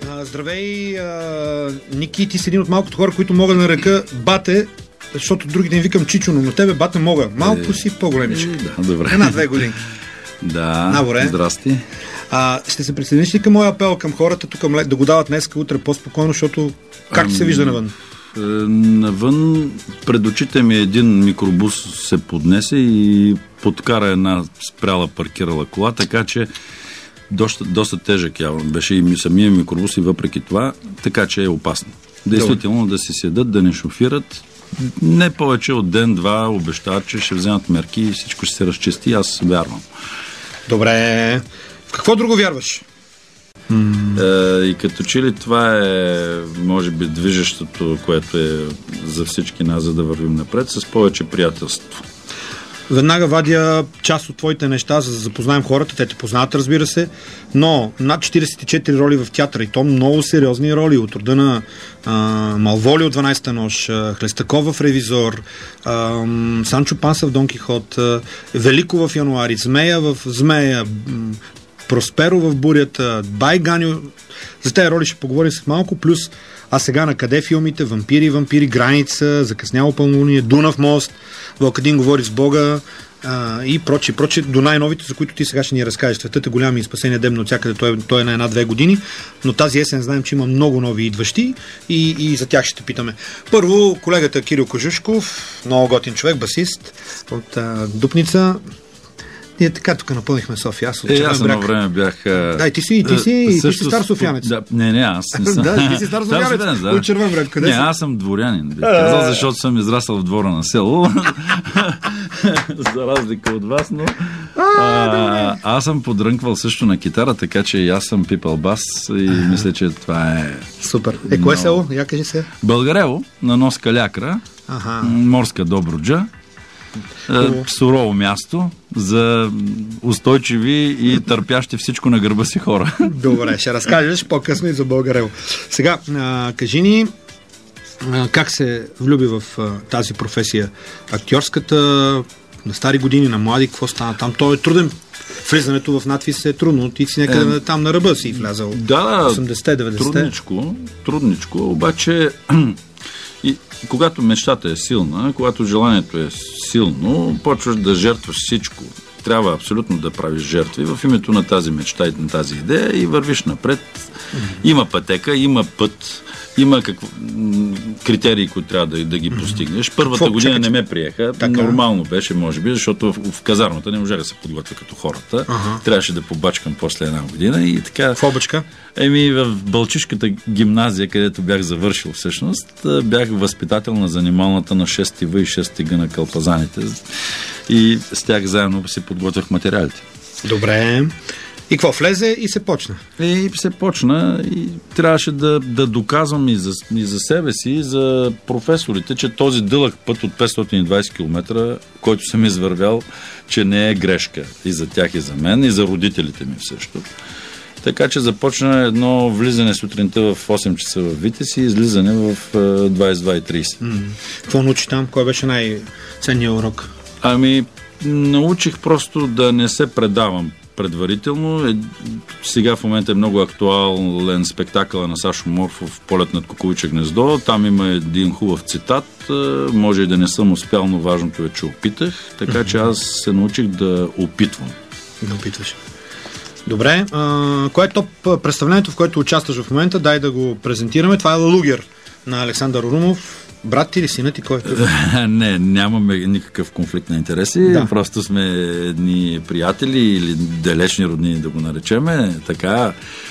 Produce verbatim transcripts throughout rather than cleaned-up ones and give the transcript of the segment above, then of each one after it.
А, здравей, а, Ники, ти си един от малкото хора, които мога да нарека бате, защото другите им викам Чичо, но на тебе бате мога. Малко е, си по-големичък. Да, добре. Една-две години. Да, Наборе. Здрасти. А, ще се присъединиш ли към моя апел към хората тук да го дават днеска, утре по-спокойно, защото как ти се вижда навън? Навън пред очите ми един микробус се поднесе и подкара една спряла паркирала кола, така че доста, доста тежък явно беше и самия микробус и въпреки това, така че е опасно. Действително Добре. Да си седат, да не шофират. Не повече от ден-два обещават, че ще вземат мерки и всичко ще се разчисти. Аз вярвам. Добре. В какво друго вярваш? Mm. Е, и като че ли това е, може би, движещото, което е за всички нас, за да вървим напред, с повече приятелство. Веднага вадя част от твоите неща, за да запознаем хората. Те те познават, разбира се, но над четиридесет и четири роли в театъра и то много сериозни роли. От рода на а, Малволи от дванайсета нощ, Хлестаков в Ревизор, а, Санчо Панса в Дон Кихот, а, Велико в Януари, Змея в Змея, Просперо в Бурята, Бай Ганю. За тези роли ще поговорим след малко, плюс а сега на къде филмите? Вампири, вампири, Граница, Закъсняло пълнолуние, Дунав мост, Вълкадин говори с Бога а, и прочи, прочи, до най-новите, за които ти сега ще ни разкажеш. Светът е голям и спасение дебно от всякъде, той, той е на една-две години, но тази есен знаем, че има много нови идващи и, и за тях ще те питаме. Първо, колегата Кирил Кожушков, много готин човек, басист от а, Дупница. Ние така тук напълнихме София. Аз, е, аз едно време бях... Да, и ти си, ти си, също, ти си стар софиянец. Да, не, не, аз не съм. Да, ти си стар софиянец. Да. От Червен бряг. Къде не, си? Аз съм дворянин. Бих казал, защото съм израсъл в двора на село. За разлика от вас, но... А, аз съм подрънквал също на китара, така че и аз съм пипал бас и мисля, че това е... Супер. Е, кое село? Я кажи се. Българево, на нос Калякра, ага. Морска Добруджа. Сурово място за устойчиви и търпящи всичко на гърба си хора. Добре, ще разкажеш по-късно и за Българево. Сега, а, кажи ни а, как се влюби в а, тази професия актьорската, на стари години, на млади, какво стана там? То е труден. Влизането в надвис е трудно. Ти си някъде е, там на ръба си влязал. Да, осемдесетте-деветдесетте. Трудничко, трудничко, обаче и когато мечтата е силна, когато желанието е силно, почваш да жертваш всичко. Трябва абсолютно да правиш жертви в името на тази мечта и на тази идея и вървиш напред. Mm-hmm. Има пътека, има път, има какво, критерии, които трябва да, да ги постигнеш. Първата какво? година Чакай, не ме приеха. Така. Нормално беше, може би, защото в, в казармата не можех да се подготвя като хората. Uh-huh. Трябваше да побачкам после една година и така. В обачка? Еми, в Балчишката гимназия, където бях завършил всъщност, бях възпитател на занималната на шести В и шести Г на калпазаните. И с тях заедно си подготвях материалите. Добре. И какво влезе и се почна? И се почна и трябваше да, да доказвам и за, и за себе си, и за професорите, че този дълъг път от петстотин и двайсет километра, който съм извървял, че не е грешка и за тях, и за мен, и за родителите ми също. Така че започна едно влизане сутринта в осем часа в Витес и излизане в двайсет и два и трийсет. Mm. Какво научи там? Кой беше най-ценният урок? Ами, научих просто да не се предавам предварително. Е, сега в момента е много актуален спектакъл на Сашо Морфов "Полет над Кукувиче гнездо". Там има един хубав цитат. Може и да не съм успял, но важното е, че опитах. Така че аз се научих да опитвам. Да опитваш. Добре. А, кое е топ представлението, в което участваш в момента? Дай да го презентираме. Това е "Лугер" на Александър Румов. Брат ти или синът ти? Кой е? Не, нямаме никакъв конфликт на интереси. Да. Просто сме едни приятели или далечни роднини, да го наречеме. Така.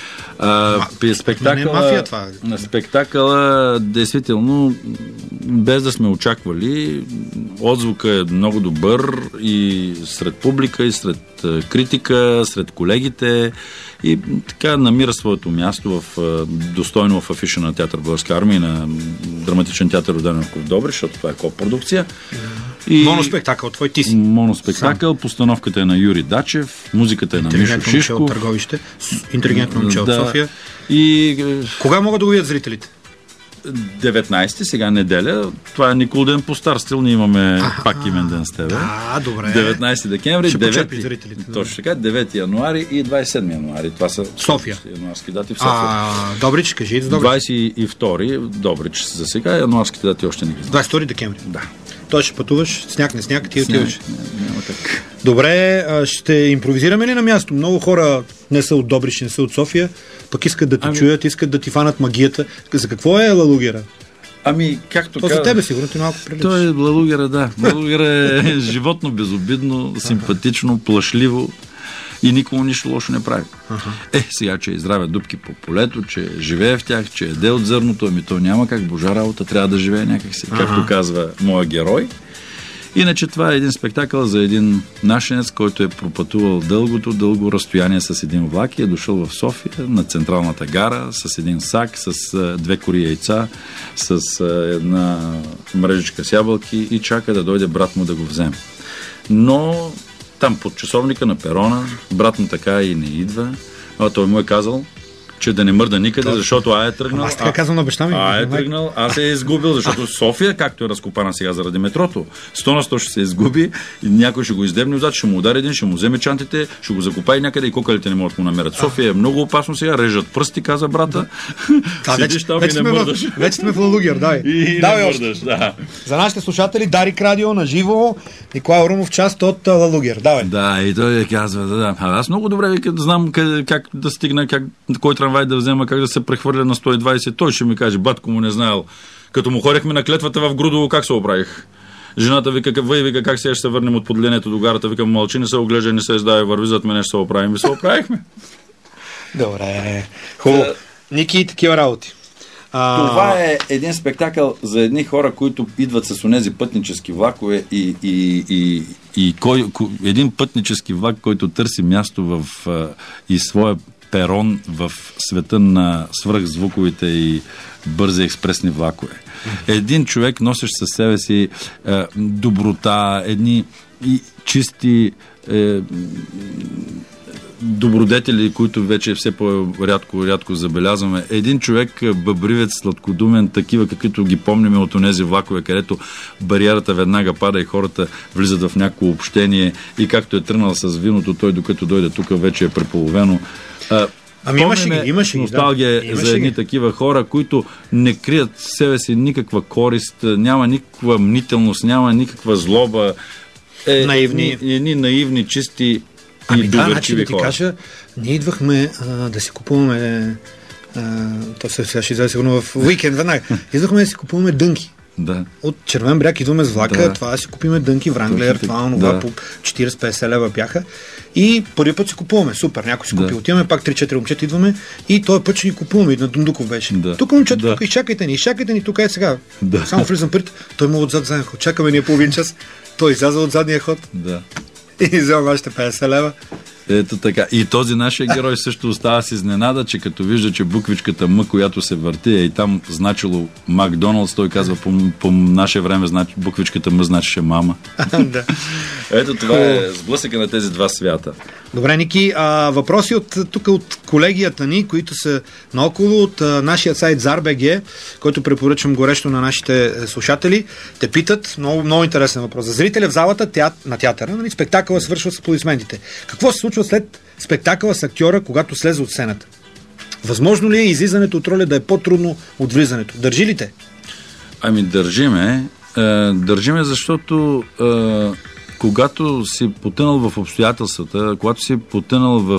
А, спектакъла, не е мафия това. На спектакъла, действително, без да сме очаквали, отзвука е много добър и сред публика, и сред критика, сред колегите и така намира своето място в, достойно в афиша на Театър Българска армия и на Драматичен театър Роденов в Добрич, защото това е копродукция. И моноспектакъл, твой ти си. Моноспектакъл, сам. Постановката е на Юрий Дачев, музиката е на Мишо Шишков. От Търговище, интелигентно момче от да. София. И... Кога могат да го видят зрителите? деветнайсети, сега неделя. Това е Николден по стар стил. Ние имаме а, пак имен ден с тебе. Да, добре. деветнайсети декември, ще девети, зрителите. точно така, девети януари и двайсет и седми януари. Това са София. Януарски дати в София. А, Добрич, кажи за Добрич. двайсет и втори Добрич за сега, януарските дати още не ги знам. двайсет и втори декември. Да. Той ще пътуваш, сняг, не сняг, ти сняг, отиваш. Не, няма так. Добре, ще импровизираме ли на място? Много хора не са от Добрич, не са от София, пък искат да те ами... чуят, искат да ти фанат магията. За какво е Лалугера? Ами, както То за тебе сигурно ти малко прилича. Той е Лалугера, да. Лалугера е животно безобидно, симпатично, плашливо и никому нищо лошо не прави. Ага. Е, сега, че изравя дупки по полето, че живее в тях, че еде от зърното, ами то няма как, божа работа, трябва да живее някакси, ага. Както казва моя герой. Иначе това е един спектакъл за един нашенец, който е пропътувал дългото, дълго разстояние с един влак и е дошъл в София на централната гара с един сак, с а, две кори яйца, с а, една мрежичка с ябълки и чака да дойде брат му да го вземе. Но там под часовника на перона, брат му така и не идва, а той му е казал, че да не мърда никъде, да, защото А е тръгнал. Аз така казвам на баща ми. А е тръгнал, а се е изгубил, защото София, както е разкопана сега заради метрото, сто на сто ще се изгуби и някой ще го издебне отзад, ще му удари един, ще му вземе чантите, ще го закопае някъде и кокалите не могат да му намерят. София е много опасно сега, режат пръсти, каза брата. Да, вече, вече, сме в, вече сме в Лалугер, дай. И давай не мърдаш, да. За нашите слушатели, Дарик Радио на живо, Николай Румов, част от Лалугер. Давай. Да, и той казва, да, да. А аз много добре вика, знам как, как да стигна, как, кой трамвай да взема, как да се прехвърля на сто и двайсет. Той ще ми каже, батко му не знаел. Като му ходехме на клетвата в Грудово, как се оправих? Жената вика, въй, вика, как сега ще се върнем от поделението до гарата? Вика, мълчи, не се оглежда, не се издава, върви зад мене, ще се оправим. И се оправихме. Добре. Хубаво. Да. Ники и такива работи. А... Това е един спектакъл за едни хора, които идват с онези пътнически влакове и, и, и, и кой, един пътнически влак, който търси място в и своя перон в света на свръхзвуковите и бързи експресни влакове. Един човек, носещ със себе си е, доброта, едни и чисти е, добродетели, които вече все по-рядко рядко забелязваме. Един човек, бъбривец, сладкодумен, такива, каквито ги помним от онези влакове, където бариерата веднага пада и хората влизат в някакво общение и както е тръгнал с виното, той докато дойде тук вече е преполовено. А, ами имаше ги, имаше ги. Носталгия да. За едни ги. Такива хора, които не крият в себе си никаква корист, няма никаква мнителност, няма никаква злоба. Е, наивни. Едни наивни, чисти ами и да, доверчиви значи да ти хора. кажа, ние идвахме а, да си купуваме а, то сега ще излезе сигурно в уикенд веднага. Идвахме да си купуваме дънки. Да. От Червен бряг идваме с влака, да. Това да си купиме дънки, Вранглер, това, онова, да. По четирийсет-петдесет лева бяха. И първи път си купуваме. Супер, някой си купи. Да. Отиваме пак три-четири момчета, идваме и този път ще ни купуваме. И на Дундуков беше. Да. Тук момчета, да. Тук изчакайте ни, изчакайте ни, тук е сега. Да. Само влизам пред, той му отзад задния ход. Чакаме ние половин час. Той изляза от задния ход. Да. И взема още петдесет лева. Ето така. И този нашия герой също остава с изненада, че като вижда, че буквичката М, която се върти, е и там значило Макдоналдс, той казва по, по наше време значи, буквичката М значеше мама. Да. Ето това е сблъсъка на тези два свята. Добре, Ники, а, въпроси от тук от колегията ни, които са наоколо от а, нашия сайт Zar.bg, който препоръчвам горещо на нашите слушатели. Те питат, много, много интересен въпрос. За зрителя в залата теат, на театъра, нали, спектакъла свършва с аплодисментите. Какво се случва след спектакъла с актьора, когато слезе от сцената? Възможно ли е излизането от роля да е по-трудно от влизането? Държи ли те? Ами държиме. Е, държиме, защото е, когато си потънал в обстоятелствата, когато си потънал в,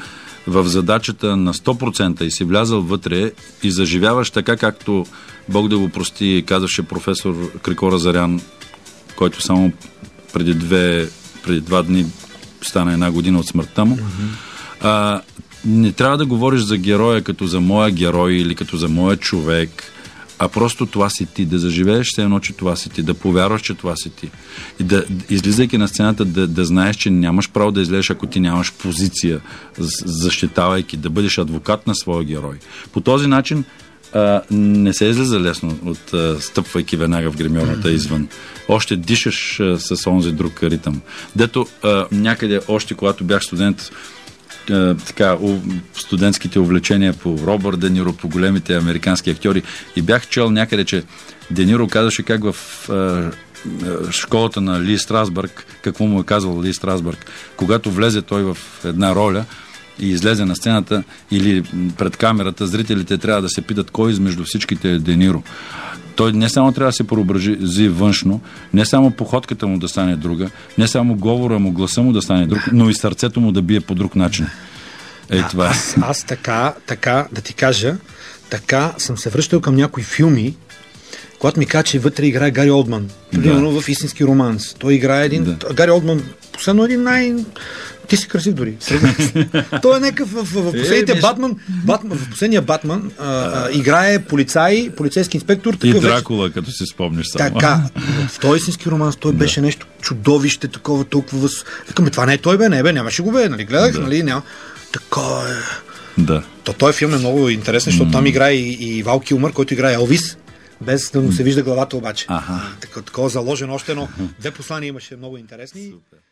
в задачата на сто процента и си влязал вътре и заживяваш така, както Бог да го прости, казваше професор Крикора Зарян, който само преди, две, преди два дни стана една година от смъртта му. Mm-hmm. А, не трябва да говориш за героя като за моя герой или като за моя човек, а просто това си ти, да заживееш все едно, че това си ти, да повярваш, че това си ти. И да, излизайки на сцената, да, да знаеш, че нямаш право да излезеш, ако ти нямаш позиция, защитавайки, да бъдеш адвокат на своя герой. По този начин а, не се излиза лесно, от а, стъпвайки веднага в гримьорната извън. Още дишаш а, с онзи друг ритъм. Дето а, някъде, още когато бях студент, така, студентските увлечения по Робърт Де Ниро, по големите американски актьори и бях чел някъде, че Де Ниро казваше как в школата на Ли Страсбърг, какво му е казвал Ли Страсбърг, когато влезе той в една роля и излезе на сцената или пред камерата, зрителите трябва да се питат кой измежду всичките е Де Ниро. Той не само трябва да се прообрази външно, не само походката му да стане друга, не само говора му, гласа му да стане друг, но и сърцето му да бие по друг начин. Ей, това. Аз, аз така, така, да ти кажа, така съм се връщал към някои филми, когато ми каза, че вътре играе Гари Олдман. Примерно да. В Истински романс. Той играе един... Да. Гари Олдман, последно един най... Ти си красив дори. Той е някакъв в, в, в последните е, Батман, Батман, в последния Батман а, а, играе полицай, полицейски инспектор. И Дракула, вече... като си спомниш само. Така. В този Истински романс той беше да. нещо чудовище, такова, толкова въз... Викаме, това не е той бе, не бе, нямаше го бе, нали, гледах, да. нали, няма. Така е. Да. То, този филм е много интересен, защото mm. там играе и, и Вал Килмър, който играе Елвис. Без да му се вижда главата обаче. Ага. Такова заложено още едно. Две послания имаше много интересни. Супер.